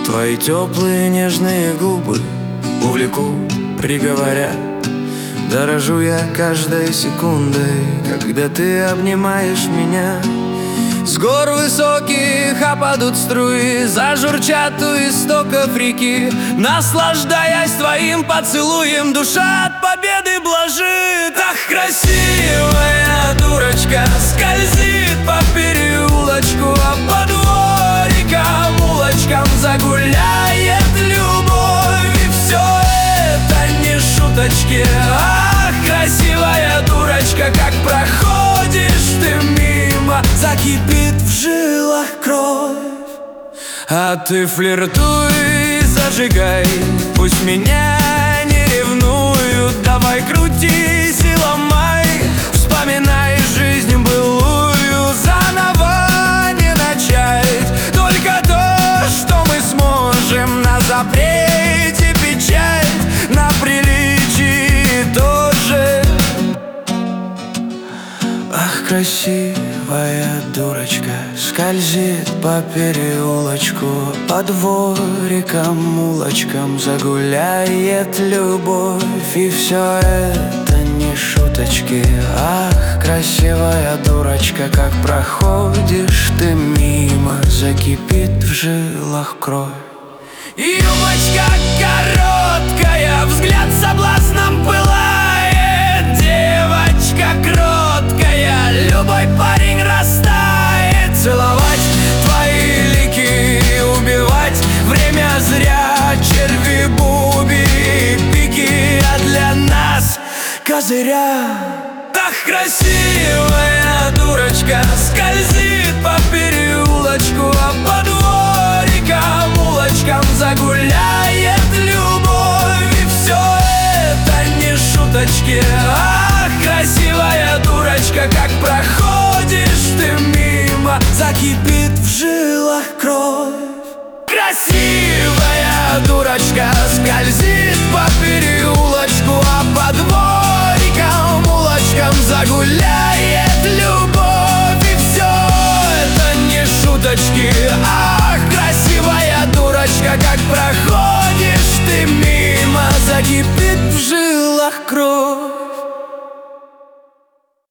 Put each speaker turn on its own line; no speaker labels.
Твои теплые нежные губы увлеку, приговорят. Дорожу я каждой секундой, когда ты обнимаешь меня. С гор высоких опадут струи, зажурчат у истоков реки. Наслаждаясь твоим поцелуем, душа от победы блажит. Ах, красивая дурочка скользит по переулочку, а по дворикам, улочкам загуляет любовь. И все это не шуточки. Ах, красивая дурочка, как проходишь ты мимо, закипит в жилах кровь. А ты флиртуй, зажигай, пусть меня не ревнуют. Давай крутись и ломай, вспоминай жизнь былую, заново не начать. Только то, что мы сможем, на запрете печать, на приличии тоже. Ах, красивая дурочка скользит по переулочку, по дворикам, улочкам загуляет любовь. И все это не шуточки. Ах, красивая дурочка, как проходишь ты мимо, закипит в жилах кровь. Юбочка короткая, взгляд соблазном пылает. Девочка кроткая, любой парень растает. Целовать твои лики, убивать время зря. Черви, буби, пики, а для нас козыря. Ах, красивая дурочка скользит по переулочку, а по дворикам, улочкам загуляет любовь. И все это не шуточки. Ах, красивая дурочка, как проходишь ты мимо, закипит в жилах кровь. Красивая дурочка скользит по переулочку, а по дворикам, улочкам загуляет любовь. И все это не шуточки. Ах, красивая дурочка, как проходишь ты мимо, закипит в жилах кровь.